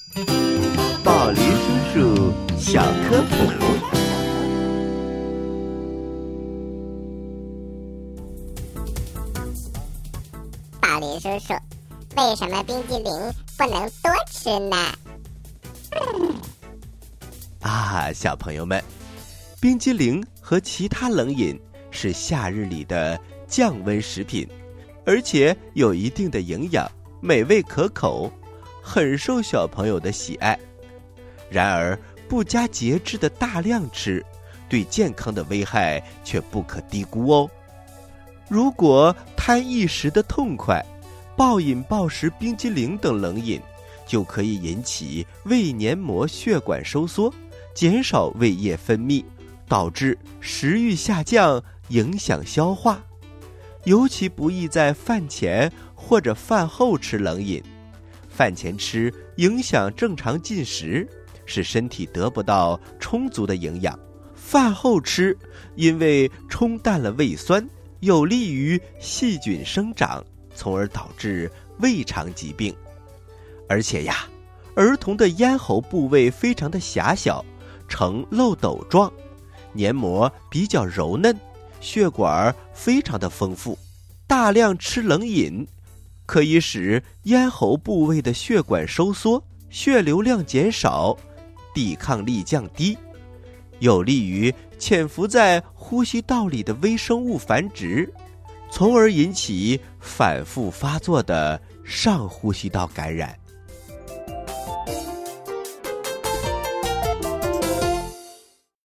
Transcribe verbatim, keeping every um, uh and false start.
宝林叔叔小科普。 宝林叔叔，为什么冰激凌不能多吃呢？ 啊，小朋友们，冰激凌和其他冷饮是夏日里的降温食品，而且有一定的营养，美味可口，很受小朋友的喜爱。然而，不加节制的大量吃，对健康的危害却不可低估哦。如果贪一时的痛快，暴饮暴食冰激凌等冷饮，就可以引起胃黏膜血管收缩，减少胃液分泌，导致食欲下降，影响消化。尤其不宜在饭前或者饭后吃冷饮。饭前吃影响正常进食，使身体得不到充足的营养；饭后吃，因为冲淡了胃酸，有利于细菌生长，从而导致胃肠疾病。而且呀，儿童的咽喉部位非常的狭小，呈漏斗状，黏膜比较柔嫩，血管非常的丰富。大量吃冷饮可以使咽喉部位的血管收缩，血流量减少，抵抗力降低，有利于潜伏在呼吸道里的微生物繁殖，从而引起反复发作的上呼吸道感染。